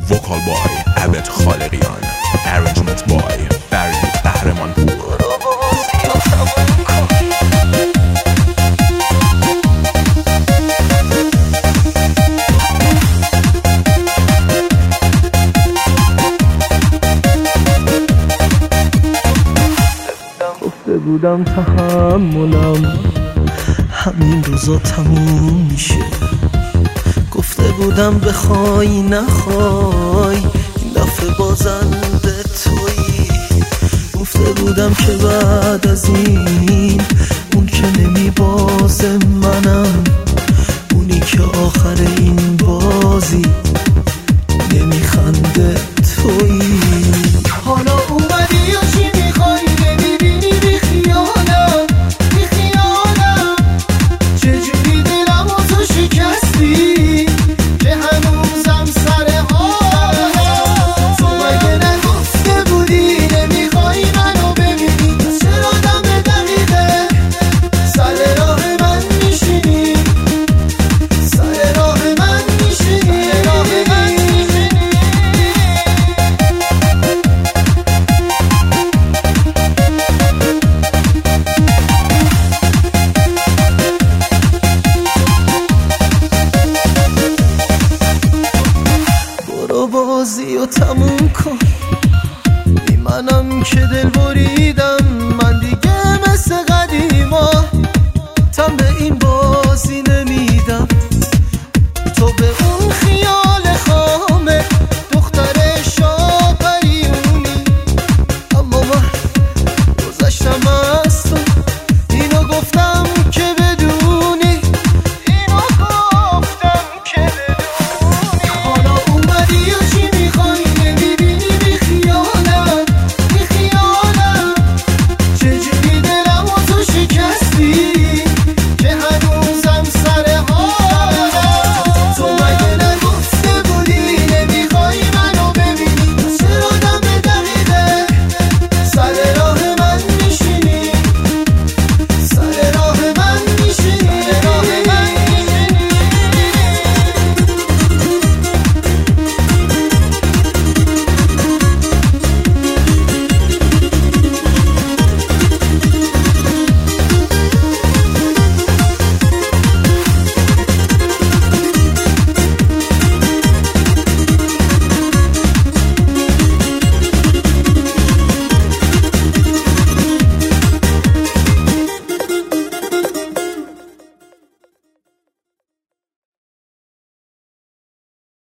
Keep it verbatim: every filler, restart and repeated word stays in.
وکال بای عبد خالقیان، ارنجمنت بای فرید قهرمان پور. گفته بودم تحملم همین روزا تموم میشه، گفته بودم بخوای نخوای این دفعه بازنده تویی، گفته بودم که بعد از این اون که نمی بازه منم، اونی که آخر این بازی نمیخنده تویی. حالا اومدی یا چی میخوای نمیبینی بی خیالم بی خیالم چجوری دلم و تو شکستی که هنوزم سر حالم. تو مگه نگفته بودی نمیخوای منو ببینی، چرا دم دقیقه سر راه من میشینی، سر راه من میشینی، راه من میشینی. برو بازی و تموم کن، بی منم که دل بریدم، من دیگه مثل قدیما تن به این بازی نمیدم.